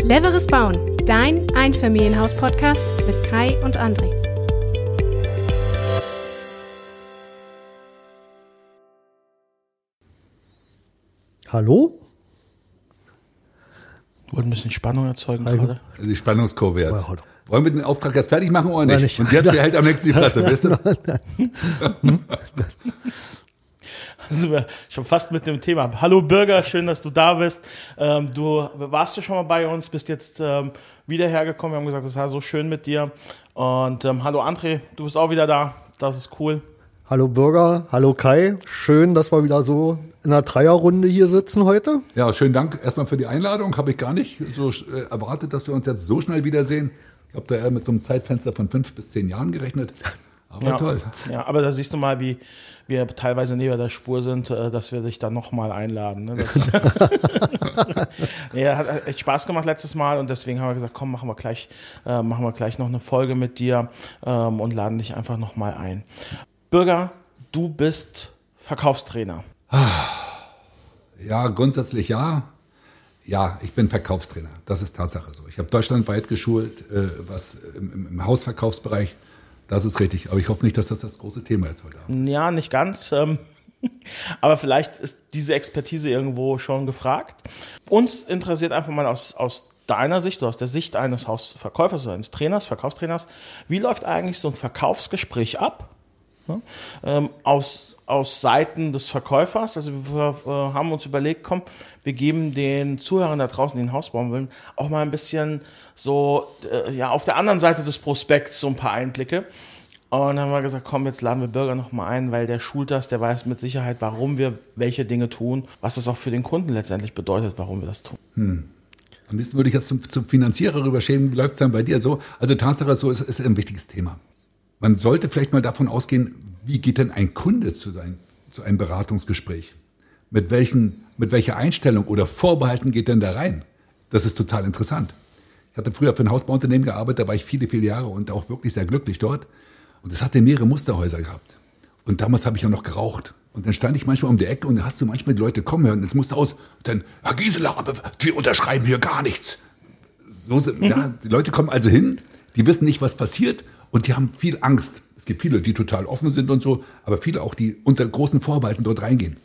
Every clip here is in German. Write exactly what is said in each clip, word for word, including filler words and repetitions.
Cleveres Bauen, dein Einfamilienhaus-Podcast mit Kai und André. Hallo? Wollte ein bisschen Spannung erzeugen Hallo. gerade. Die Spannungskurve jetzt. Ja, hallo. Wollen wir den Auftrag jetzt fertig machen oder nicht? nicht. Und jetzt wer hält am nächsten die Fresse, weißt du? Sind wir schon fast mit dem Thema. Hallo Bürger, schön, dass du da bist. Ähm, du warst ja schon mal bei uns, bist jetzt ähm, wieder hergekommen. Wir haben gesagt, es war so schön mit dir. Und ähm, hallo André, du bist auch wieder da. Das ist cool. Hallo Bürger, hallo Kai. Schön, dass wir wieder so in einer Dreierrunde hier sitzen heute. Ja, schönen Dank erstmal für die Einladung. Habe ich gar nicht so äh, erwartet, dass wir uns jetzt so schnell wiedersehen. Ich habe da eher mit so einem Zeitfenster von fünf bis zehn Jaren gerechnet. Aber Ja, toll. ja, aber da siehst du mal, wie wir teilweise neben der Spur sind, äh, dass wir dich dann nochmal einladen. Ne? Das ja, hat echt Spaß gemacht letztes Mal und deswegen haben wir gesagt, komm, machen wir gleich, äh, machen wir gleich noch eine Folge mit dir ähm, und laden dich einfach nochmal ein. Bürger, du bist Verkaufstrainer. Ja, grundsätzlich ja. Ja, ich bin Verkaufstrainer. Das ist Tatsache so. Ich habe deutschlandweit geschult, äh, was im, im Hausverkaufsbereich. Das ist richtig. Aber ich hoffe nicht, dass das das große Thema jetzt heute ist. Ja, nicht ganz. Ähm, aber vielleicht ist diese Expertise irgendwo schon gefragt. Uns interessiert einfach mal aus, aus deiner Sicht oder aus der Sicht eines Hausverkäufers oder eines Trainers, Verkaufstrainers, wie läuft eigentlich so ein Verkaufsgespräch ab? Ja, ähm, aus, aus Seiten des Verkäufers. Also wir äh, haben uns überlegt, komm, wir geben den Zuhörern da draußen, die ein Haus bauen wollen, auch mal ein bisschen so äh, ja auf der anderen Seite des Prospekts so ein paar Einblicke. Und dann haben wir gesagt, komm, jetzt laden wir Bürger noch mal ein, weil der schult das, der weiß mit Sicherheit, warum wir welche Dinge tun, was das auch für den Kunden letztendlich bedeutet, warum wir das tun. Hm. Am liebsten würde ich jetzt zum, zum Finanzierer rüberschämen. Wie läuft es dann bei dir so? Also Tatsache so ist, ist ein wichtiges Thema. Man sollte vielleicht mal davon ausgehen, wie geht denn ein Kunde zu, sein, zu einem Beratungsgespräch? Mit, welchen, mit welcher Einstellung oder Vorbehalten geht denn da rein? Das ist total interessant. Ich hatte früher für ein Hausbauunternehmen gearbeitet, da war ich viele, viele Jahre und auch wirklich sehr glücklich dort. Und es hatte mehrere Musterhäuser gehabt. Und damals habe ich ja noch geraucht. Und dann stand ich manchmal um die Ecke und da hast du manchmal die Leute kommen hören, jetzt musst du aus. Und dann, Herr Gisela, aber wir unterschreiben hier gar nichts. So sind, ja, die Leute kommen also hin, die wissen nicht, was passiert. Und die haben viel Angst. Es gibt viele, die total offen sind und so, aber viele auch, die unter großen Vorbehalten dort reingehen.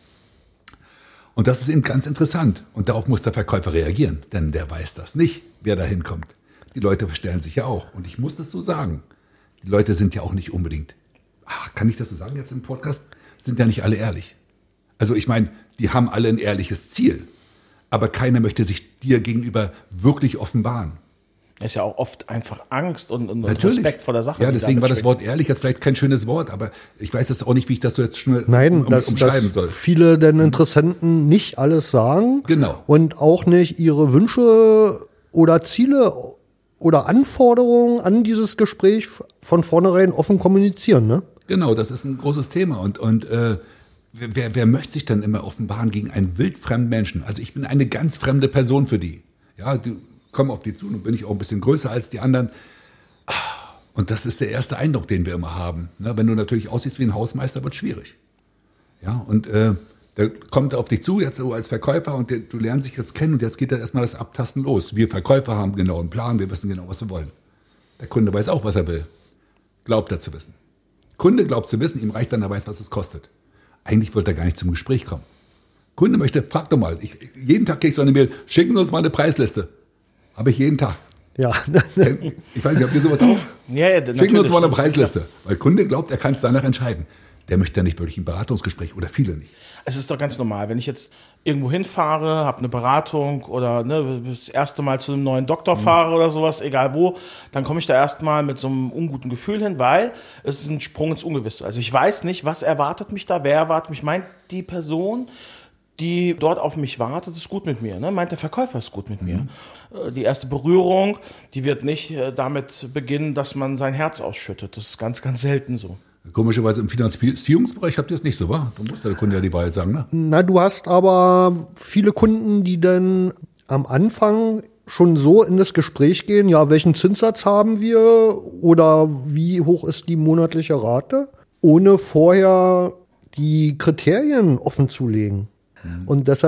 Und das ist eben ganz interessant. Und darauf muss der Verkäufer reagieren, denn der weiß das nicht, wer da hinkommt. Die Leute verstellen sich ja auch. Und ich muss das so sagen. Die Leute sind ja auch nicht unbedingt, ach, kann ich das so sagen jetzt im Podcast, sind ja nicht alle ehrlich. Also ich meine, die haben alle ein ehrliches Ziel. Aber keiner möchte sich dir gegenüber wirklich offenbaren. Es ist ja auch oft einfach Angst und, und Natürlich. Respekt vor der Sache. Ja, deswegen da war das Wort ehrlich jetzt vielleicht kein schönes Wort, aber ich weiß jetzt auch nicht, wie ich das so jetzt schnell Nein, um, dass, umschreiben dass soll. viele den Interessenten nicht alles sagen. Genau. Und auch nicht ihre Wünsche oder Ziele oder Anforderungen an dieses Gespräch von vornherein offen kommunizieren, ne? Genau, das ist ein großes Thema. Und, und äh, wer, wer möchte sich dann immer offenbaren gegen einen wildfremden Menschen? Also ich bin eine ganz fremde Person für die. Ja, die kommen auf die zu, nun bin ich auch ein bisschen größer als die anderen. Und das ist der erste Eindruck, den wir immer haben. Ne, wenn du natürlich aussiehst wie ein Hausmeister, wird es schwierig. Ja, und äh, der kommt auf dich zu, jetzt so als Verkäufer, und der, du lernst dich jetzt kennen und jetzt geht da erstmal das Abtasten los. Wir Verkäufer haben genau einen Plan, wir wissen genau, was wir wollen. Der Kunde weiß auch, was er will. Glaubt er zu wissen. Kunde glaubt zu wissen, ihm reicht, wenn er weiß, was es kostet. Eigentlich wird er gar nicht zum Gespräch kommen. Kunde möchte, frag doch mal, ich, jeden Tag krieg ich so eine Mail, schicken Sie uns mal eine Preisliste. Habe ich jeden Tag. Ja. Ich weiß nicht, habt ihr sowas auch? Ja, ja, schicken uns mal eine Preisliste. Weil Kunde glaubt, er kann es danach entscheiden. Der möchte ja nicht wirklich ein Beratungsgespräch oder viele nicht. Es ist doch ganz normal, wenn ich jetzt irgendwo hinfahre, habe eine Beratung oder ne, das erste Mal zu einem neuen Doktor fahre oder sowas, egal wo, dann komme ich da erstmal mit so einem unguten Gefühl hin, weil es ist ein Sprung ins Ungewisse. Also ich weiß nicht, was erwartet mich da, wer erwartet mich, meint die Person, die dort auf mich wartet, ist gut mit mir. Ne? Meint der Verkäufer ist gut mit mhm. mir. Die erste Berührung, die wird nicht damit beginnen, dass man sein Herz ausschüttet. Das ist ganz, ganz selten so. Komischerweise im Finanzierungsbereich habt ihr es nicht so, wa? Da muss der Kunde ja die Wahrheit sagen, ne? Na, du hast aber viele Kunden, die dann am Anfang schon so in das Gespräch gehen, ja, welchen Zinssatz haben wir oder wie hoch ist die monatliche Rate, ohne vorher die Kriterien offen zu legen. Mhm. Und deshalb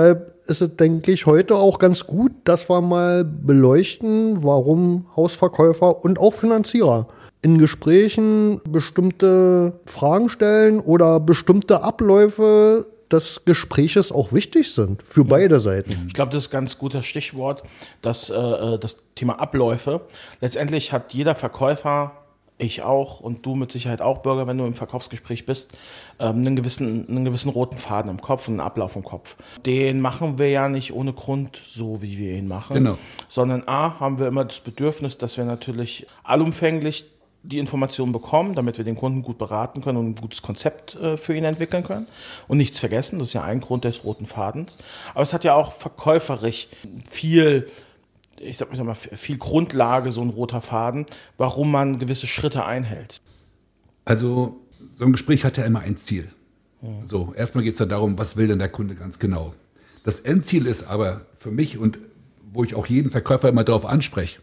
ist es, denke ich, heute auch ganz gut, dass wir mal beleuchten, warum Hausverkäufer und auch Finanzierer in Gesprächen bestimmte Fragen stellen oder bestimmte Abläufe des Gespräches auch wichtig sind für beide Seiten. Ich glaube, das ist ein ganz guter Stichwort, dass äh, das Thema Abläufe. Letztendlich hat jeder Verkäufer, ich auch und du mit Sicherheit auch, Bürger, wenn du im Verkaufsgespräch bist, ähm, einen gewissen, einen gewissen roten Faden im Kopf, einen Ablauf im Kopf. Den machen wir ja nicht ohne Grund so, wie wir ihn machen, Genau. sondern A, haben wir immer das Bedürfnis, dass wir natürlich allumfänglich die Informationen bekommen, damit wir den Kunden gut beraten können und ein gutes Konzept äh, für ihn entwickeln können und nichts vergessen. Das ist ja ein Grund des roten Fadens. Aber es hat ja auch verkäuferisch viel, ich sag mal, viel Grundlage, so ein roter Faden, warum man gewisse Schritte einhält. Also so ein Gespräch hat ja immer ein Ziel. Mhm. So, erstmal geht es ja darum, was will denn der Kunde ganz genau. Das Endziel ist aber für mich und wo ich auch jeden Verkäufer immer darauf anspreche,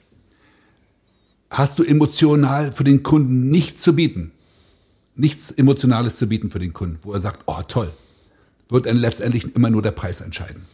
hast du emotional für den Kunden nichts zu bieten, nichts Emotionales zu bieten für den Kunden, wo er sagt, oh toll, wird dann letztendlich immer nur der Preis entscheiden.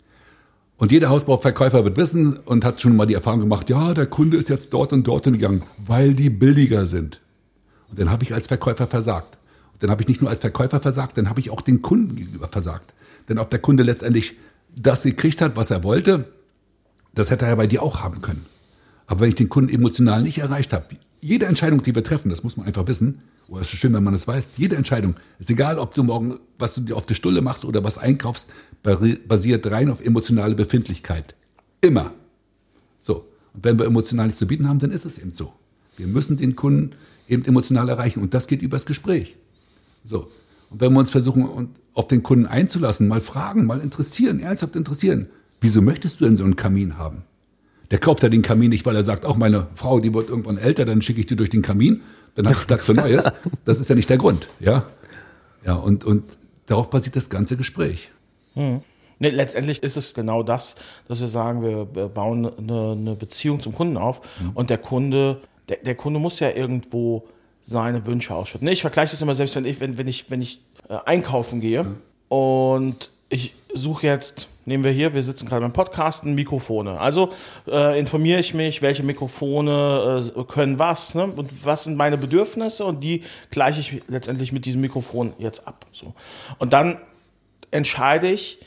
Und jeder Hausbauverkäufer wird wissen und hat schon mal die Erfahrung gemacht, ja, der Kunde ist jetzt dort und dort gegangen, weil die billiger sind. Und dann habe ich als Verkäufer versagt. Und dann habe ich nicht nur als Verkäufer versagt, dann habe ich auch den Kunden gegenüber versagt. Denn ob der Kunde letztendlich das gekriegt hat, was er wollte, das hätte er ja bei dir auch haben können. Aber wenn ich den Kunden emotional nicht erreicht habe, jede Entscheidung, die wir treffen, das muss man einfach wissen, oder es ist schön, wenn man es weiß, jede Entscheidung, ist egal, ob du morgen, was du dir auf die Stulle machst oder was einkaufst, basiert rein auf emotionale Befindlichkeit. Immer. So. Und wenn wir emotional nichts zu bieten haben, dann ist es eben so. Wir müssen den Kunden eben emotional erreichen und das geht übers Gespräch. So. Und wenn wir uns versuchen, auf den Kunden einzulassen, mal fragen, mal interessieren, ernsthaft interessieren, wieso möchtest du denn so einen Kamin haben? Der kauft ja den Kamin nicht, weil er sagt, auch meine Frau, die wird irgendwann älter, dann schicke ich die durch den Kamin, dann habe ich Platz für Neues. Das ist ja nicht der Grund, ja. Ja, und, und darauf basiert das ganze Gespräch. Hm. Nee, letztendlich ist es genau das, dass wir sagen, wir bauen eine, eine Beziehung zum Kunden auf mhm. und der Kunde, der, der Kunde muss ja irgendwo seine Wünsche ausschütten. Nee, ich vergleiche das immer selbst, wenn ich, wenn, wenn ich, wenn ich äh, einkaufen gehe mhm. und ich suche jetzt, nehmen wir hier, wir sitzen gerade beim Podcasten, Mikrofone. Also äh, informiere ich mich, welche Mikrofone äh, können was, ne? Und was sind meine Bedürfnisse und die gleiche ich letztendlich mit diesem Mikrofon jetzt ab. So. Und dann entscheide ich,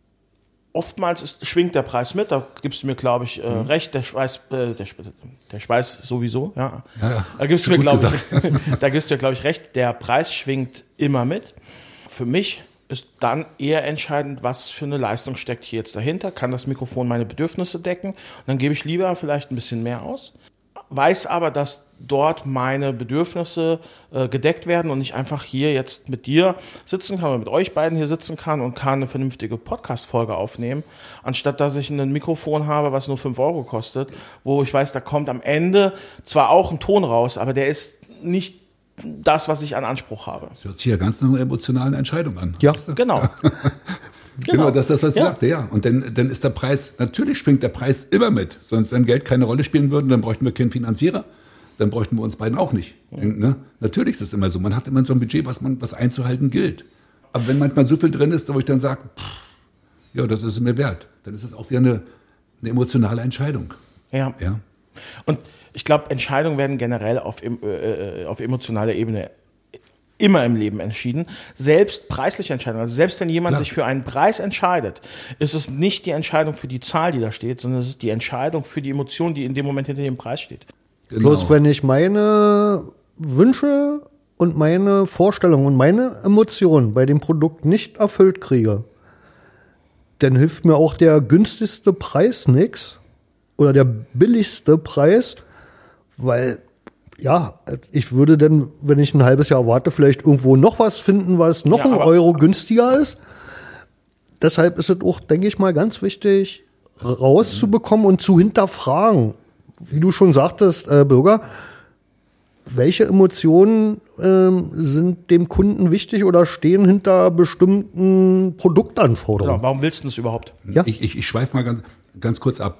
oftmals ist, schwingt der Preis mit, da gibst du mir, glaube ich, äh, mhm. recht, der Schweiß, äh, der, der Schweiß sowieso, ja. ja, ja. Da gibst du mir, glaube ich, da gibst du mir, glaube ich, recht, der Preis schwingt immer mit. Für mich ist dann eher entscheidend, was für eine Leistung steckt hier jetzt dahinter. Kann das Mikrofon meine Bedürfnisse decken? Und dann gebe ich lieber vielleicht ein bisschen mehr aus. Weiß aber, dass dort meine Bedürfnisse äh, gedeckt werden und ich einfach hier jetzt mit dir sitzen kann oder mit euch beiden hier sitzen kann und kann eine vernünftige Podcast-Folge aufnehmen, anstatt dass ich ein Mikrofon habe, was nur fünf Euro kostet, wo ich weiß, da kommt am Ende zwar auch ein Ton raus, aber der ist nicht das, was ich an Anspruch habe. Das hört sich ja ganz nach einer emotionalen Entscheidung an. Ja, genau. Ja. Genau. Genau, das ist das, was ich ja. sagte, ja. Und dann, dann ist der Preis, natürlich schwingt der Preis immer mit. Sonst, wenn Geld keine Rolle spielen würde, dann bräuchten wir keinen Finanzierer. Dann bräuchten wir uns beiden auch nicht. Ja. Ne? Natürlich ist es immer so. Man hat immer so ein Budget, was man, was einzuhalten gilt. Aber wenn manchmal so viel drin ist, wo ich dann sage, pff, ja, das ist es mir wert, dann ist es auch wieder eine, eine emotionale Entscheidung. Ja. ja. Und ich glaube, Entscheidungen werden generell auf, äh, auf emotionaler Ebene immer im Leben entschieden. Selbst preisliche Entscheidungen. Also selbst wenn jemand Klar. sich für einen Preis entscheidet, ist es nicht die Entscheidung für die Zahl, die da steht, sondern es ist die Entscheidung für die Emotion, die in dem Moment hinter dem Preis steht. Genau. Bloß wenn ich meine Wünsche und meine Vorstellungen und meine Emotionen bei dem Produkt nicht erfüllt kriege, dann hilft mir auch der günstigste Preis nix oder der billigste Preis, weil ja, ich würde dann, wenn ich ein halbes Jahr warte, vielleicht irgendwo noch was finden, was noch ja, ein aber, Euro günstiger ist. Deshalb ist es auch, denke ich mal, ganz wichtig, rauszubekommen und zu hinterfragen. Wie du schon sagtest, äh, Bürger, welche Emotionen ähm, sind dem Kunden wichtig oder stehen hinter bestimmten Produktanforderungen? Genau, warum willst du das überhaupt? Ja. Ich, ich, ich schweife mal ganz, ganz kurz ab.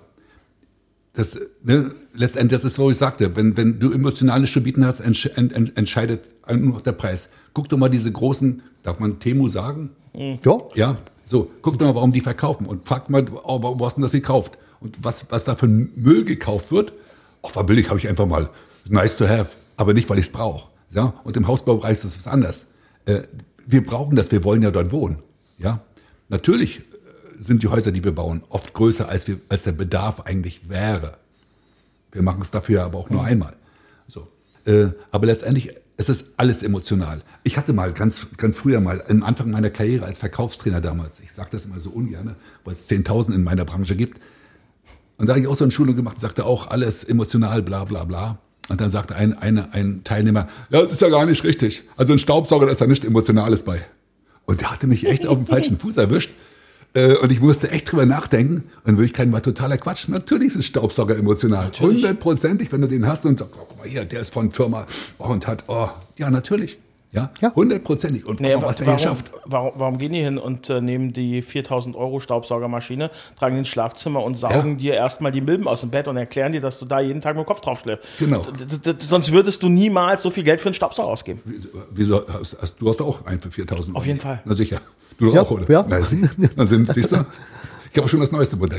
Das, ne, letztendlich, das ist, wo ich sagte, wenn, wenn du emotional nichts zu bieten hast, entsch, ent, ent, entscheidet nur noch der Preis. Guck doch mal diese großen, darf man Temu sagen? Ja. Ja, So, guck doch mal, warum die verkaufen und fragt mal, oh, wo hast du das gekauft? Und was, was da für Müll gekauft wird, ach, war billig, habe ich einfach mal, nice to have, aber nicht, weil ich es brauche. Ja? Und im Hausbaubereich ist es was anderes. Äh, wir brauchen das, wir wollen ja dort wohnen. Ja? Natürlich sind die Häuser, die wir bauen, oft größer, als, wir, als der Bedarf eigentlich wäre. Wir machen es dafür aber auch nur einmal. So. Äh, aber letztendlich, es ist alles emotional. Ich hatte mal ganz, ganz früher mal, am Anfang meiner Karriere als Verkaufstrainer damals, ich sage das immer so ungern, weil es zehntausend in meiner Branche gibt, und da habe ich auch so eine Schulung gemacht, sagte auch alles emotional, bla bla bla. Und dann sagte ein, ein, ein Teilnehmer, ja, das ist ja gar nicht richtig. Also ein Staubsauger, da ist ja nichts Emotionales bei. Und der hatte mich echt auf dem falschen Fuß erwischt. Und ich musste echt drüber nachdenken. Und in Wirklichkeit war totaler Quatsch. Natürlich ist ein Staubsauger emotional. Hundertprozentig, wenn du den hast und sagst, oh, guck mal hier, der ist von Firma oh, und hat, oh, ja, natürlich. Ja, hundertprozentig. Und naja, mal, was der warum, hier schafft. Warum, warum gehen die hin und äh, nehmen die viertausend Euro Staubsaugermaschine, tragen ins Schlafzimmer und saugen ja. dir erstmal die Milben aus dem Bett und erklären dir, dass du da jeden Tag mit dem Kopf drauf schläfst? Genau. D- d- d- sonst würdest du niemals so viel Geld für einen Staubsauger ausgeben. Wieso? Hast, hast, du hast auch einen für viertausend Euro. Auf jeden Fall. Na sicher. Du doch Ja, auch, oder? ja. Na, sie, na, siehst du? Ich habe schon das neueste Modell.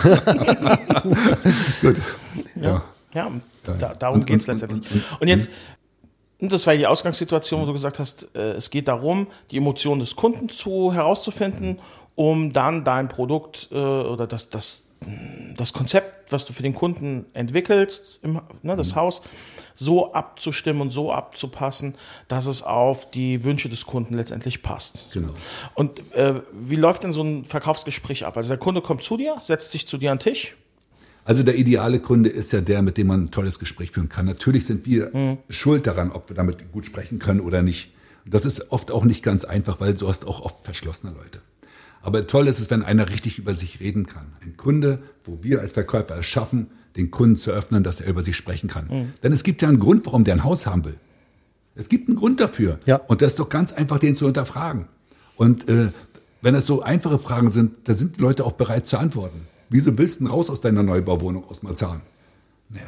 Gut. Ja, ja, da, darum Und- geht es und- letztendlich. und- und- Und jetzt, und das war die Ausgangssituation, wo du gesagt hast, äh, es geht darum, die Emotionen des Kunden zu herauszufinden, um dann dein Produkt äh, oder das, das, das Konzept, was du für den Kunden entwickelst, im, ne, das Haus, so abzustimmen und so abzupassen, dass es auf die Wünsche des Kunden letztendlich passt. Genau. Und äh, wie läuft denn so ein Verkaufsgespräch ab? Also der Kunde kommt zu dir, setzt sich zu dir an den Tisch. Also der ideale Kunde ist ja der, mit dem man ein tolles Gespräch führen kann. Natürlich sind wir mhm. schuld daran, ob wir damit gut sprechen können oder nicht. Das ist oft auch nicht ganz einfach, weil du hast auch oft verschlossene Leute. Aber toll ist es, wenn einer richtig über sich reden kann. Ein Kunde, wo wir als Verkäufer es schaffen, den Kunden zu öffnen, dass er über sich sprechen kann. Mhm. Denn es gibt ja einen Grund, warum der ein Haus haben will. Es gibt einen Grund dafür. Ja. Und das ist doch ganz einfach, den zu hinterfragen. Und äh, wenn es so einfache Fragen sind, da sind die Leute auch bereit zu antworten. Wieso willst du denn raus aus deiner Neubauwohnung aus Marzahn? Naja,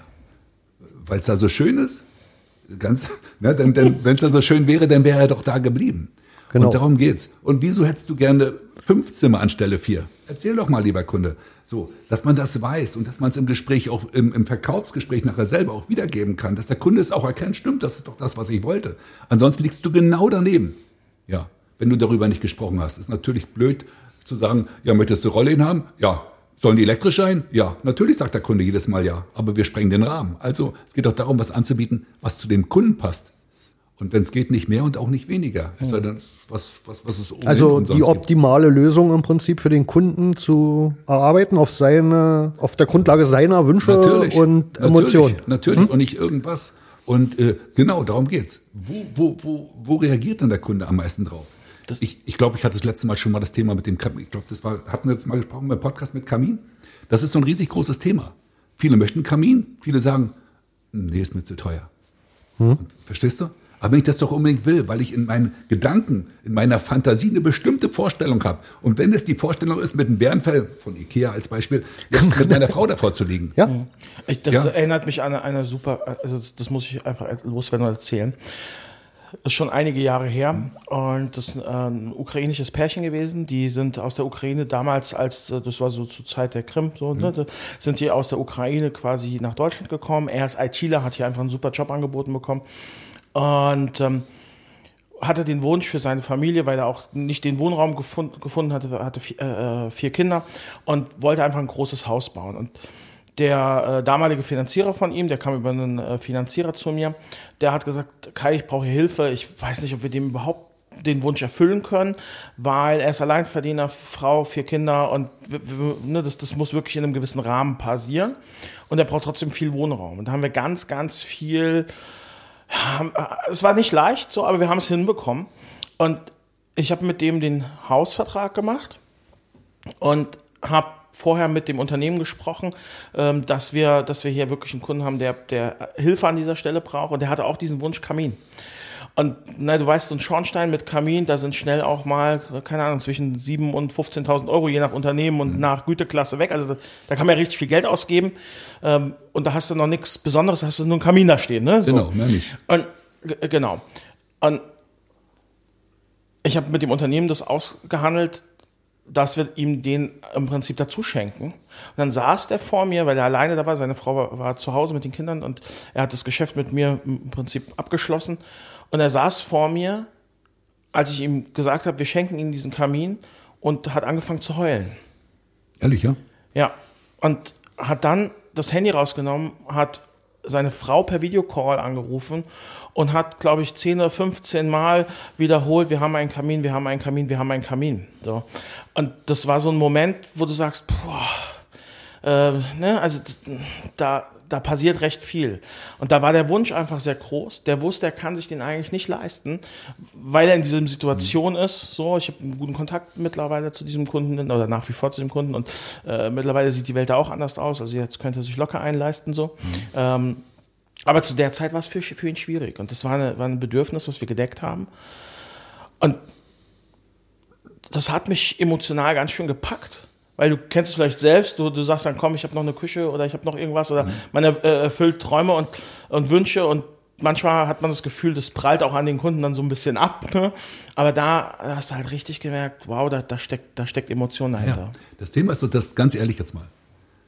weil es da so schön ist. Ganz, ne, denn, denn, wenn es da so schön wäre, dann wäre er doch da geblieben. Genau. Und darum geht's. Und wieso hättest du gerne fünf Zimmer anstelle vier? Erzähl doch mal, lieber Kunde. So, dass man das weiß und dass man es im Gespräch auch im, im Verkaufsgespräch nachher selber auch wiedergeben kann, dass der Kunde es auch erkennt, stimmt, das ist doch das, was ich wollte. Ansonsten liegst du genau daneben. Ja, wenn du darüber nicht gesprochen hast. Ist natürlich blöd zu sagen, ja, möchtest du Rollläden haben? Ja. Sollen die elektrisch sein? Ja, natürlich sagt der Kunde jedes Mal ja, aber wir sprengen den Rahmen. Also es geht doch darum, was anzubieten, was zu dem Kunden passt. Und wenn es geht, nicht mehr und auch nicht weniger. Es sei denn, was, was, was es ohnehin Also umsonst die gibt. optimale Lösung im Prinzip für den Kunden zu erarbeiten auf seine, auf der Grundlage seiner Wünsche Natürlich, und natürlich, Emotionen. Natürlich Hm? und nicht irgendwas. Und äh, genau, darum geht's. Wo, wo, wo, wo reagiert dann der Kunde am meisten drauf? Das ich ich glaube, ich hatte das letzte Mal schon mal das Thema mit dem Kamin. Ich glaube, das war, hatten wir jetzt mal gesprochen beim Podcast mit Kamin. Das ist so ein riesig großes Thema. Viele möchten Kamin, viele sagen, nee, ist mir zu teuer. Hm? Verstehst du? Aber wenn ich das doch unbedingt will, weil ich in meinen Gedanken, in meiner Fantasie eine bestimmte Vorstellung habe. Und wenn es die Vorstellung ist, mit einem Bärenfell, von Ikea als Beispiel, jetzt mit meiner Frau davor zu liegen. Ja. Ich, das Ja. erinnert mich an eine, eine super, also das, das muss ich einfach loswerden und erzählen. Das ist schon einige Jahre her und das ist ein ukrainisches Pärchen gewesen. Die sind aus der Ukraine damals, als das war so zur Zeit der Krim, so, mhm. ne, sind die aus der Ukraine quasi nach Deutschland gekommen. Er ist ITler, hat hier einfach einen super Job angeboten bekommen und ähm, hatte den Wunsch für seine Familie, weil er auch nicht den Wohnraum gefund, gefunden hatte, hatte vier, äh, vier Kinder und wollte einfach ein großes Haus bauen. Und der äh, damalige Finanzierer von ihm, der kam über einen äh, Finanzierer zu mir, der hat gesagt, Kai, ich brauche Hilfe, ich weiß nicht, ob wir dem überhaupt den Wunsch erfüllen können, weil er ist Alleinverdiener, Frau, vier Kinder und w- w- ne, das, das muss wirklich in einem gewissen Rahmen passieren und er braucht trotzdem viel Wohnraum. Und da haben wir ganz, ganz viel, ja, es war nicht leicht so, aber wir haben es hinbekommen und ich habe mit dem den Hausvertrag gemacht und habe vorher mit dem Unternehmen gesprochen, ähm, dass wir, dass wir hier wirklich einen Kunden haben, der, der Hilfe an dieser Stelle braucht und der hatte auch diesen Wunsch Kamin. Und na, du weißt, so ein Schornstein mit Kamin, da sind schnell auch mal, keine Ahnung, zwischen sieben und fünfzehntausend Euro, je nach Unternehmen und mhm. nach Güteklasse weg. Also da, da kann man ja richtig viel Geld ausgeben ähm, und da hast du noch nichts Besonderes, da hast du nur einen Kamin da stehen. Ne? So. Genau, mehr nicht. Und, g- genau. Und ich habe mit dem Unternehmen das ausgehandelt, dass wir ihm den im Prinzip dazu schenken. Und dann saß der vor mir, weil er alleine da war, seine Frau war, war zu Hause mit den Kindern und er hat das Geschäft mit mir im Prinzip abgeschlossen. Und er saß vor mir, als ich ihm gesagt habe, wir schenken ihm diesen Kamin, und hat angefangen zu heulen. Ehrlich, ja? Ja, und hat dann das Handy rausgenommen, hat seine Frau per Videocall angerufen und hat, glaube ich, zehn oder fünfzehn Mal wiederholt, wir haben einen Kamin, wir haben einen Kamin, wir haben einen Kamin. So. Und das war so ein Moment, wo du sagst, boah, äh, ne, also da, da passiert recht viel. Und da war der Wunsch einfach sehr groß. Der wusste, er kann sich den eigentlich nicht leisten, weil er in dieser Situation mhm. ist. So, ich habe einen guten Kontakt mittlerweile zu diesem Kunden oder nach wie vor zu dem Kunden und äh, mittlerweile sieht die Welt da auch anders aus. Also jetzt könnte er sich locker einleisten so. Mhm. Ähm, aber zu der Zeit war es für, für ihn schwierig und das war, eine, war ein Bedürfnis, was wir gedeckt haben. Und das hat mich emotional ganz schön gepackt. Weil du kennst es vielleicht selbst, du, du sagst dann, komm, ich habe noch eine Küche oder ich habe noch irgendwas oder mhm. man äh, erfüllt Träume und, und Wünsche und manchmal hat man das Gefühl, das prallt auch an den Kunden dann so ein bisschen ab. Ne? Aber da hast du halt richtig gemerkt, wow, da, da, steckt, da steckt Emotion dahinter. Ja, das Thema ist doch das, ganz ehrlich jetzt mal.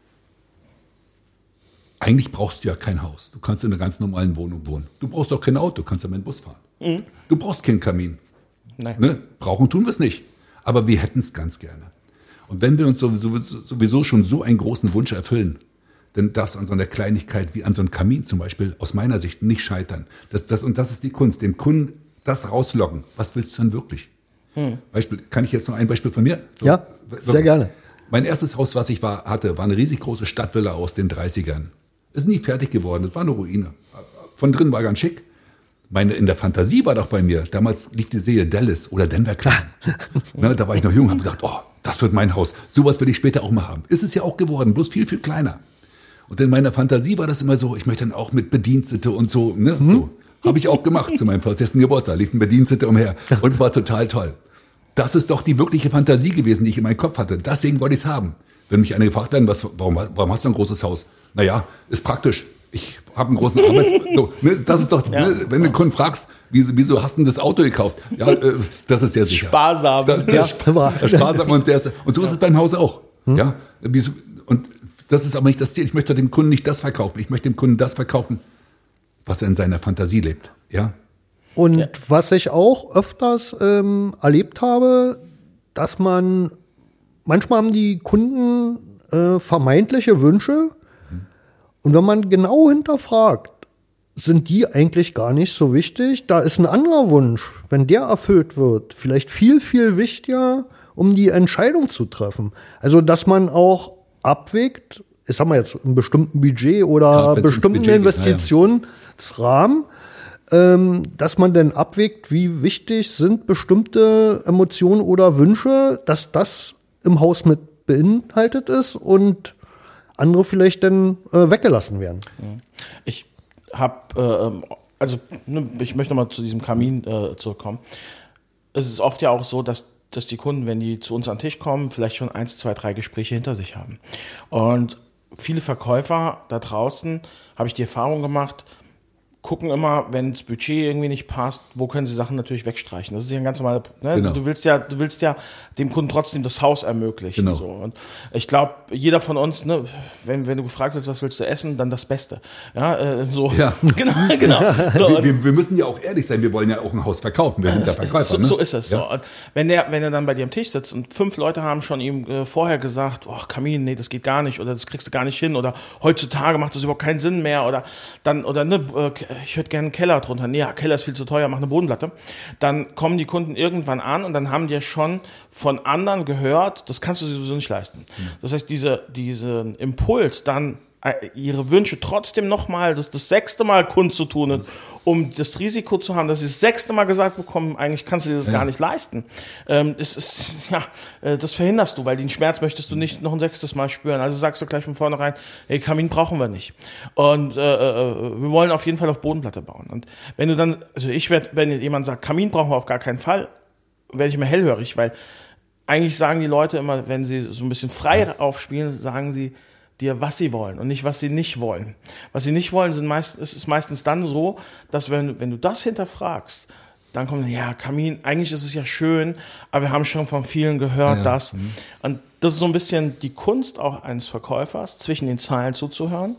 Eigentlich brauchst du ja kein Haus. Du kannst in einer ganz normalen Wohnung wohnen. Du brauchst auch kein Auto, du kannst ja mit dem Bus fahren. Mhm. Du brauchst keinen Kamin. Nein. Ne? Brauchen tun wir es nicht. Aber wir hätten es ganz gerne. Und wenn wir uns sowieso, sowieso schon so einen großen Wunsch erfüllen, dann darf es an so einer Kleinigkeit wie an so einem Kamin zum Beispiel aus meiner Sicht nicht scheitern. Das, das, und das ist die Kunst, dem Kunden das rauslocken. Was willst du denn wirklich? Hm. Beispiel, kann ich jetzt noch ein Beispiel von mir? So, ja, sehr gerne. Mein erstes Haus, was ich war, hatte, war eine riesig große Stadtvilla aus den dreißigern. Ist nie fertig geworden, das war eine Ruine. Von drin war ganz schick. Meine, in der Fantasie war doch bei mir, damals lief die Serie Dallas oder Denver Clan. Ne, da war ich noch jung, habe gedacht, oh, das wird mein Haus. Sowas will ich später auch mal haben. Ist es ja auch geworden, bloß viel, viel kleiner. Und in meiner Fantasie war das immer so, ich möchte dann auch mit Bedienstete und so, ne, hm? so. Habe ich auch gemacht zu meinem vierzehnten Geburtstag, lief ein Bedienstete umher und es war total toll. Das ist doch die wirkliche Fantasie gewesen, die ich in meinem Kopf hatte. Deswegen wollte ich es haben. Wenn mich einer gefragt hat, was, warum, warum hast du ein großes Haus? Naja, ist praktisch. Ich habe einen großen Arbeitsplatz. So, ne, das ist doch, ja. ne, wenn du den Kunden fragst, wieso, wieso hast du denn das Auto gekauft? Ja, äh, das ist sehr sicher. Sparsam. Das, das, ja, das sparsam und sehr, und so ist es beim Haus auch. Hm? Ja, und das ist aber nicht das Ziel. Ich möchte dem Kunden nicht das verkaufen. Ich möchte dem Kunden das verkaufen, was er in seiner Fantasie lebt. Ja. Und ja. was ich auch öfters ähm, erlebt habe, dass man, manchmal haben die Kunden äh, vermeintliche Wünsche, und wenn man genau hinterfragt, sind die eigentlich gar nicht so wichtig. Da ist ein anderer Wunsch, wenn der erfüllt wird, vielleicht viel, viel wichtiger, um die Entscheidung zu treffen. Also, dass man auch abwägt, ich sag mal jetzt, einen bestimmten Budget oder ja, bestimmten Investitionsrahmen, ja, ja. ähm, dass man dann abwägt, wie wichtig sind bestimmte Emotionen oder Wünsche, dass das im Haus mit beinhaltet ist und andere vielleicht dann äh, weggelassen werden. Ich habe, äh, also ne, ich möchte noch mal zu diesem Kamin äh, zurückkommen. Es ist oft ja auch so, dass, dass die Kunden, wenn die zu uns an den Tisch kommen, vielleicht schon eins, zwei, drei Gespräche hinter sich haben. Und viele Verkäufer da draußen, habe ich die Erfahrung gemacht, gucken immer, wenn das Budget irgendwie nicht passt, wo können sie Sachen natürlich wegstreichen. Das ist ja ein ganz normaler, ne? Genau. Du willst ja, du willst ja dem Kunden trotzdem das Haus ermöglichen. Genau. So. Und ich glaube, jeder von uns, ne, wenn, wenn du gefragt wirst, was willst du essen, dann das Beste. Ja, äh, so. Ja. Genau, genau. So, wir, wir, wir müssen ja auch ehrlich sein, wir wollen ja auch ein Haus verkaufen, wir sind ja Verkäufer. So, ne? so ist es. Ja. So. Und wenn der, wenn er dann bei dir am Tisch sitzt und fünf Leute haben schon ihm äh, vorher gesagt, oh, Kamin, nee, das geht gar nicht oder das kriegst du gar nicht hin oder heutzutage macht das überhaupt keinen Sinn mehr oder dann, oder ne, äh, ich hätte gerne einen Keller drunter. Nee, Keller ist viel zu teuer, mach eine Bodenplatte. Dann kommen die Kunden irgendwann an und dann haben die ja schon von anderen gehört, das kannst du sowieso nicht leisten. Mhm. Das heißt, diese, diesen Impuls, dann ihre Wünsche trotzdem nochmal, das, das sechste Mal kundzutun, mhm. um das Risiko zu haben, dass sie das sechste Mal gesagt bekommen, eigentlich kannst du dir das ja. gar nicht leisten. Ähm, es ist, ja, das verhinderst du, weil den Schmerz möchtest du nicht noch ein sechstes Mal spüren. Also sagst du gleich von vornherein, hey, Kamin brauchen wir nicht. Und äh, wir wollen auf jeden Fall auf Bodenplatte bauen. Und wenn du dann, also ich werde, wenn jemand sagt, Kamin brauchen wir auf gar keinen Fall, werde ich immer hellhörig, weil eigentlich sagen die Leute immer, wenn sie so ein bisschen frei aufspielen, sagen sie dir, was sie wollen und nicht, was sie nicht wollen. Was sie nicht wollen, sind meist, ist, ist meistens dann so, dass wenn, wenn du das hinterfragst, dann kommt, ja, Kamin, eigentlich ist es ja schön, aber wir haben schon von vielen gehört, ja, dass. Mhm. Und das ist so ein bisschen die Kunst auch eines Verkäufers, zwischen den Zeilen zuzuhören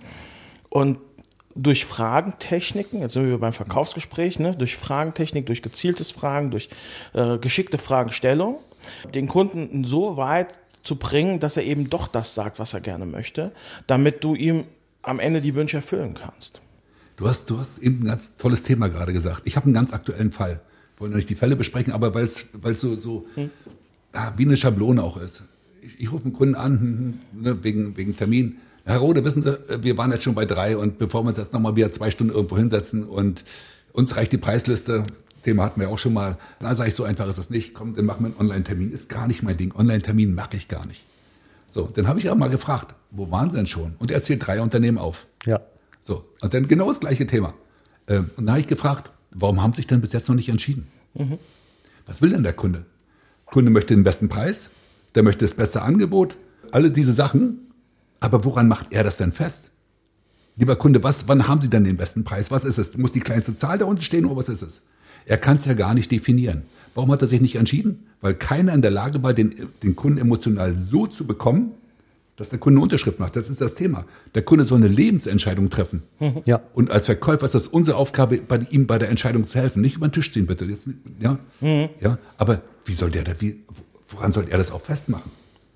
und durch Fragentechniken, jetzt sind wir beim Verkaufsgespräch, ne, durch Fragentechnik, durch gezieltes Fragen, durch äh, geschickte Fragestellung, den Kunden so weit zu bringen, dass er eben doch das sagt, was er gerne möchte, damit du ihm am Ende die Wünsche erfüllen kannst. Du hast, du hast eben ein ganz tolles Thema gerade gesagt. Ich habe einen ganz aktuellen Fall. Wir wollen nicht die Fälle besprechen, aber weil es so, so hm. ja, wie eine Schablone auch ist. Ich, ich rufe einen Kunden an, hm, ne, wegen, wegen Termin. Herr Rode, wissen Sie, wir waren jetzt schon bei drei und bevor wir uns jetzt nochmal wieder zwei Stunden irgendwo hinsetzen und uns reicht die Preisliste, Thema hatten wir auch schon mal, da sage ich, so einfach ist das nicht, komm, dann machen wir einen Online-Termin, ist gar nicht mein Ding, Online-Termin mache ich gar nicht. So, dann habe ich auch mal gefragt, wo waren Sie denn schon? Und er zählt drei Unternehmen auf. Ja. So, und dann genau das gleiche Thema. Und dann habe ich gefragt, warum haben Sie sich denn bis jetzt noch nicht entschieden? Mhm. Was will denn der Kunde? Der Kunde möchte den besten Preis, der möchte das beste Angebot, alle diese Sachen. Aber woran macht er das denn fest? Lieber Kunde, was, wann haben Sie denn den besten Preis? Was ist es? Muss die kleinste Zahl da unten stehen oder was ist es? Er kann es ja gar nicht definieren. Warum hat er sich nicht entschieden? Weil keiner in der Lage war, den, den Kunden emotional so zu bekommen, dass der Kunde eine Unterschrift macht. Das ist das Thema. Der Kunde soll eine Lebensentscheidung treffen. Ja. Und als Verkäufer ist das unsere Aufgabe, bei, ihm bei der Entscheidung zu helfen. Nicht über den Tisch ziehen, bitte. Jetzt, ja? Mhm. Ja? Aber wie soll der da, wie, woran soll er das auch festmachen?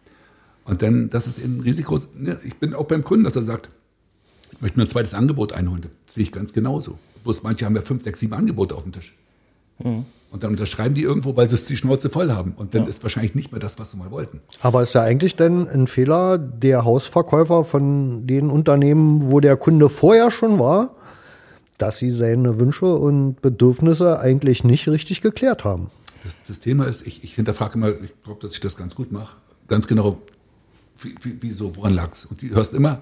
Und dann, das ist eben ein Risiko. Ich bin auch beim Kunden, dass er sagt, ich möchte mir ein zweites Angebot einholen. Das sehe ich ganz genauso. Bloß manche haben ja fünf, sechs, sieben Angebote auf dem Tisch. Mhm. Und dann unterschreiben die irgendwo, weil sie es die Schnauze voll haben. Und dann ja. ist wahrscheinlich nicht mehr das, was sie mal wollten. Aber ist ja eigentlich denn ein Fehler der Hausverkäufer von den Unternehmen, wo der Kunde vorher schon war, dass sie seine Wünsche und Bedürfnisse eigentlich nicht richtig geklärt haben. Das, das Thema ist, ich, ich hinterfrage immer, ich glaube, dass ich das ganz gut mache, ganz genau, Wie, wie, wieso, woran lag's? Und du hörst immer,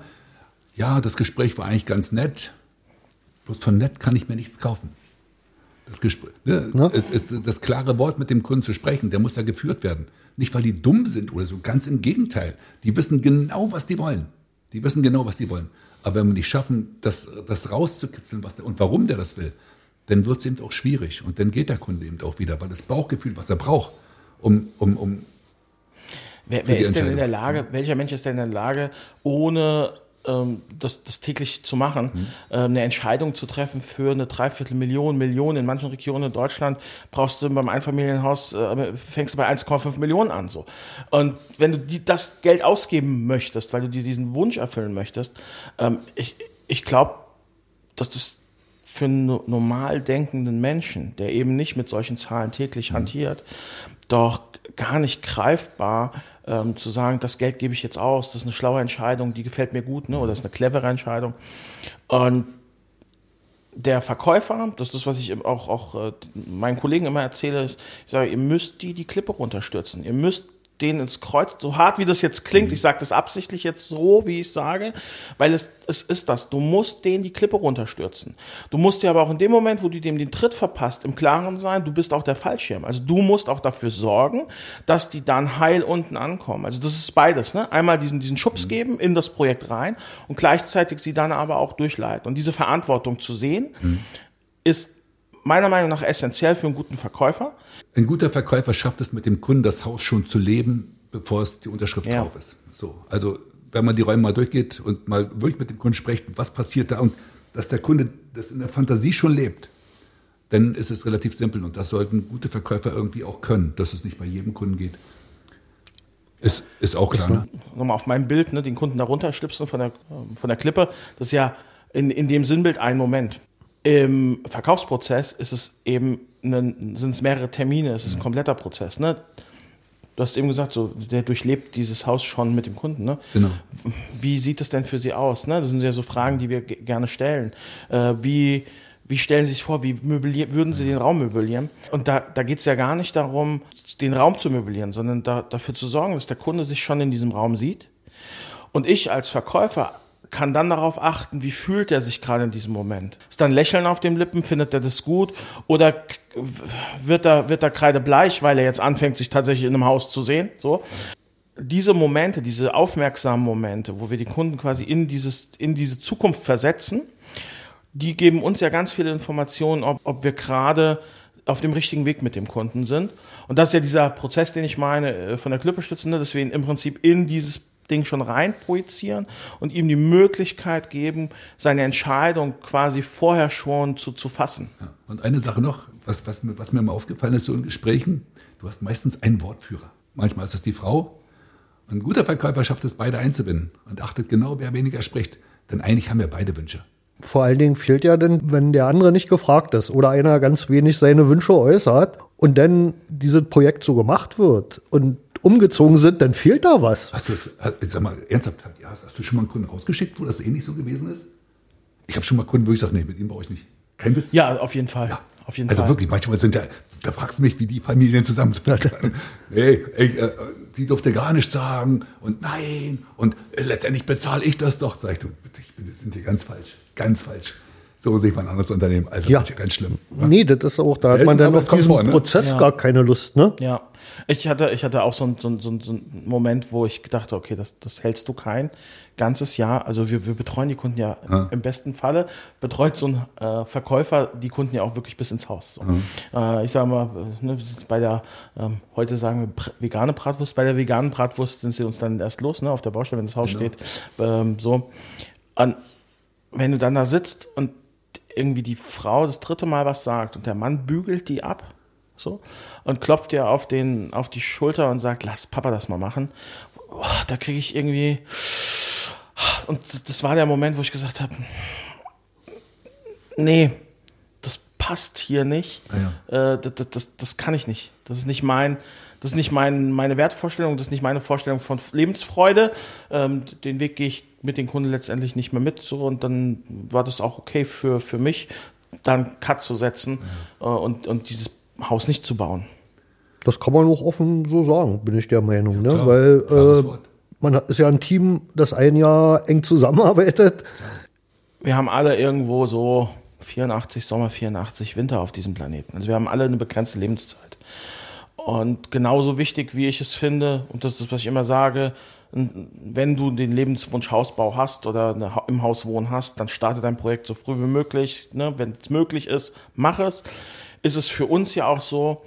ja, das Gespräch war eigentlich ganz nett, bloß von nett kann ich mir nichts kaufen. Das, Gespräch, ne, ne? Es ist das klare Wort mit dem Kunden zu sprechen, der muss ja geführt werden. Nicht, weil die dumm sind oder so, ganz im Gegenteil. Die wissen genau, was die wollen. Die wissen genau, was die wollen. Aber wenn wir nicht schaffen, das, das rauszukitzeln, was der, und warum der das will, dann wird es eben auch schwierig. Und dann geht der Kunde eben auch wieder, weil das Bauchgefühl, was er braucht, um, um, um Wer, wer ist denn in der Lage, welcher Mensch ist denn in der Lage, ohne ähm, das, das täglich zu machen, mhm. äh, eine Entscheidung zu treffen für eine Dreiviertelmillion, Million, in manchen Regionen in Deutschland brauchst du beim Einfamilienhaus, äh, fängst du bei eins Komma fünf Millionen an. So. Und wenn du die, das Geld ausgeben möchtest, weil du dir diesen Wunsch erfüllen möchtest, ähm, ich, ich glaube, dass das für einen normal denkenden Menschen, der eben nicht mit solchen Zahlen täglich mhm. hantiert, doch gar nicht greifbar, ähm, zu sagen, das Geld gebe ich jetzt aus, das ist eine schlaue Entscheidung, die gefällt mir gut, ne, oder das ist eine clevere Entscheidung. Und der Verkäufer, das ist das, was ich auch, auch äh, meinen Kollegen immer erzähle, ist, ich sage, ihr müsst die die Klippe runterstürzen, ihr müsst denen ins Kreuz, so hart wie das jetzt klingt, ich sage das absichtlich jetzt so, wie ich sage, weil es, es ist das, du musst denen die Klippe runterstürzen. Du musst dir aber auch in dem Moment, wo du dem den Tritt verpasst, im Klaren sein, du bist auch der Fallschirm. Also du musst auch dafür sorgen, dass die dann heil unten ankommen. Also das ist beides, ne? Einmal diesen, diesen Schubs geben in das Projekt rein und gleichzeitig sie dann aber auch durchleiten. Und diese Verantwortung zu sehen, mhm. ist meiner Meinung nach essentiell für einen guten Verkäufer. Ein guter Verkäufer schafft es mit dem Kunden, das Haus schon zu leben, bevor es die Unterschrift ja. drauf ist. So, also wenn man die Räume mal durchgeht und mal wirklich mit dem Kunden spricht, was passiert da und dass der Kunde das in der Fantasie schon lebt, dann ist es relativ simpel und das sollten gute Verkäufer irgendwie auch können, dass es nicht bei jedem Kunden geht. Ist, ist auch klar. Ne? Nochmal auf meinem Bild, ne, den Kunden da runterschlipsen von der, von der Klippe, das ist ja in, in dem Sinnbild ein Moment. Im Verkaufsprozess ist es eben sind es mehrere Termine, es ist ein kompletter Prozess. Ne? Du hast eben gesagt, so, der durchlebt dieses Haus schon mit dem Kunden. Ne? Genau. Wie sieht es denn für Sie aus? Ne? Das sind ja so Fragen, die wir g- gerne stellen. Äh, wie, wie stellen Sie sich vor, wie möblier- würden Sie den Raum möblieren? Und da, da geht es ja gar nicht darum, den Raum zu möblieren, sondern da, dafür zu sorgen, dass der Kunde sich schon in diesem Raum sieht. Und ich als Verkäufer kann dann darauf achten, wie fühlt er sich gerade in diesem Moment. Ist da ein Lächeln auf den Lippen, findet er das gut oder wird er, wird er kreidebleich, weil er jetzt anfängt, sich tatsächlich in einem Haus zu sehen? So. Diese Momente, diese aufmerksamen Momente, wo wir die Kunden quasi in dieses, in diese Zukunft versetzen, die geben uns ja ganz viele Informationen, ob, ob wir gerade auf dem richtigen Weg mit dem Kunden sind. Und das ist ja dieser Prozess, den ich meine, von der Klippestütze, ne, dass wir ihn im Prinzip in dieses Ding schon rein projizieren und ihm die Möglichkeit geben, seine Entscheidung quasi vorher schon zu, zu fassen. Ja. Und eine Sache noch, was, was, mir, was mir mal aufgefallen ist, so in Gesprächen, du hast meistens einen Wortführer. Manchmal ist es die Frau. Ein guter Verkäufer schafft es, beide einzubinden und achtet genau, wer weniger spricht. Denn eigentlich haben wir beide Wünsche. Vor allen Dingen fehlt ja dann, wenn der andere nicht gefragt ist oder einer ganz wenig seine Wünsche äußert und dann dieses Projekt so gemacht wird und umgezogen sind, dann fehlt da was. Hast du, hast, sag mal, ernsthaft, hast, hast du schon mal einen Kunden rausgeschickt, wo das ähnlich so gewesen ist? Ich habe schon mal Kunden, wo ich sage, nee, mit ihm brauche ich nicht. Kein Witz? Ja, auf jeden Fall. Ja. Auf jeden also Fall. wirklich, manchmal sind da, da fragst du mich, wie die Familien zusammen sind. Hey, ey, äh, sie durfte gar nichts sagen und nein und äh, letztendlich bezahle ich das doch. Sag ich, du, ich bin, das sind hier ganz falsch, ganz falsch. So sehe ich mal ein anderes Unternehmen. Also Ja. ja ganz schlimm. Nee, das ist auch, da Selten, hat man dann aber auf es kommt diesen vor, ne? Prozess Ja. gar keine Lust, ne? Ja, ich hatte, ich hatte auch so einen so einen- so einen- so einen Moment, wo ich gedacht habe, okay, das, das hältst du kein ganzes Jahr. Also wir, wir betreuen die Kunden ja, Ja. im besten Falle, betreut so ein äh, Verkäufer die Kunden ja auch wirklich bis ins Haus. So. Äh, ich sage mal, äh, ne, bei der, ähm, heute sagen wir pr- vegane Bratwurst, bei der veganen Bratwurst sind sie uns dann erst los, ne, auf der Baustelle, wenn das Haus steht. Ähm, so. Und wenn du dann da sitzt und irgendwie die Frau das dritte Mal was sagt und der Mann bügelt die ab, so, und klopft dir auf den, auf die Schulter und sagt, lass Papa das mal machen. Oh, da kriege ich irgendwie, und das war der Moment, wo ich gesagt habe, nee, das passt hier nicht. Ja. Äh, das, das, das kann ich nicht. Das ist nicht mein, das ist nicht mein, meine Wertvorstellung, das ist nicht meine Vorstellung von Lebensfreude. Ähm, den Weg gehe ich mit den Kunden letztendlich nicht mehr mit. So, und dann war das auch okay für, für mich, da einen Cut zu setzen äh, und, und dieses Haus nicht zu bauen. Das kann man auch offen so sagen, bin ich der Meinung, ne? Klar, Weil klares äh, Wort. man hat- ist ja ein Team, das ein Jahr eng zusammenarbeitet. Wir haben alle irgendwo so vierundachtzig Sommer, vierundachtzig Winter auf diesem Planeten. Also wir haben alle eine begrenzte Lebenszeit. Und genauso wichtig, wie ich es finde, und das ist das, was ich immer sage, wenn du den Lebenswunsch Hausbau hast oder eine Ha- im Haus wohnen hast, dann starte dein Projekt so früh wie möglich. Ne? Wenn es möglich ist, mach es. Ist es für uns ja auch so,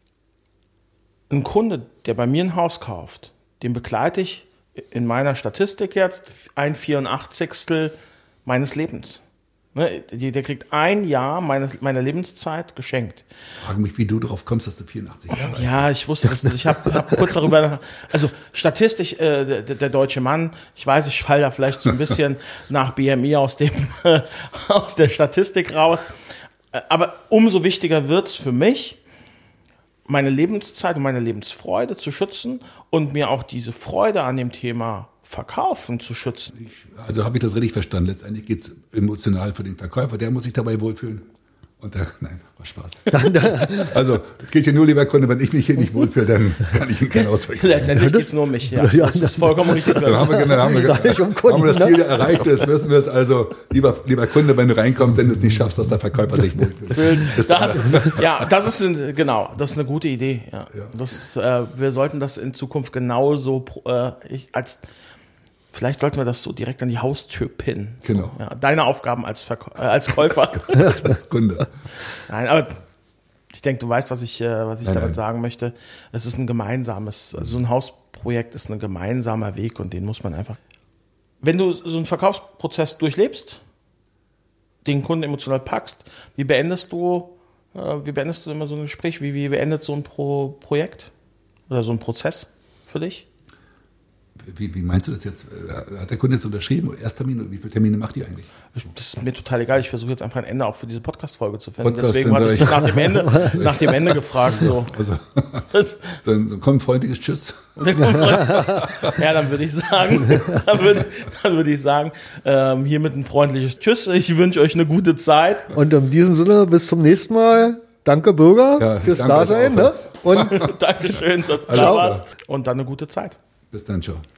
ein Kunde, der bei mir ein Haus kauft, den begleite ich in meiner Statistik jetzt ein vierundachtzigstel meines Lebens. Ne, die- Der kriegt ein Jahr meine, meiner Lebenszeit geschenkt. Ich frage mich, wie du drauf kommst, dass du vierundachtzig Jahre alt bist. Ja, ich wusste das. Ich habe hab kurz darüber, nach- also statistisch, äh, der, der deutsche Mann, ich weiß, ich falle da vielleicht so ein bisschen nach B M I aus dem aus der Statistik raus. Äh, Aber umso wichtiger wird's für mich, meine Lebenszeit und meine Lebensfreude zu schützen und mir auch diese Freude an dem Thema Verkaufen zu schützen. Also habe ich das richtig verstanden. Letztendlich geht es emotional für den Verkäufer, der muss sich dabei wohlfühlen. Und der, nein, war Spaß. Also, es geht hier nur, lieber Kunde, wenn ich mich hier nicht wohlfühle, dann kann ich Ihnen keinen Ausweg geben. Letztendlich geht's nur um mich. Ja, Ja, das ist vollkommen richtig. Dann haben wir, dann haben wir, Gar nicht um Kunden, haben wir das ne? Ziel erreicht. Jetzt müssen wir es also, lieber, lieber Kunde, wenn du reinkommst, wenn du es nicht schaffst, dass der Verkäufer sich wohlfühlt. Bis Das, dann. ja, das ist ein, genau, das ist eine gute Idee. Ja. Das, äh, wir sollten das in Zukunft genauso pro- äh, ich, als vielleicht sollten wir das so direkt an die Haustür pinnen. So, Genau. ja, deine Aufgaben als, Verkäu- äh, als Käufer. Als Kunde. Nein, aber ich denke, du weißt, was ich, äh, was ich Nein, damit nein. sagen möchte. Es ist ein gemeinsames, also so ein Hausprojekt ist ein gemeinsamer Weg und den muss man einfach. Wenn du so einen Verkaufsprozess durchlebst, den Kunden emotional packst, wie beendest du, äh, wie beendest du immer so ein Gespräch? Wie, wie beendet so ein Pro Projekt oder so ein Prozess für dich? Wie, wie meinst du das jetzt? Äh, Hat der Kunde jetzt unterschrieben? Ersttermin? Wie viele Termine macht ihr eigentlich? Das ist mir total egal. Ich versuche jetzt einfach ein Ende auch für diese Podcast-Folge zu finden. Podcast, Deswegen dann hatte ich sag dich nach dem Ende, nach dem Ende gefragt. So. Also, so ein, so ein komm, freundliches Tschüss. Ja, dann würde ich sagen, dann würde, dann würde ich sagen, ähm, hiermit ein freundliches Tschüss. Ich wünsche euch eine gute Zeit. Und in diesem Sinne, bis zum nächsten Mal. Danke, Bürger, Ja, fürs danke Dasein. euch Ne? auch. Und Dankeschön, dass du Alles da klar. warst. Und dann eine gute Zeit. Bis dann, ciao.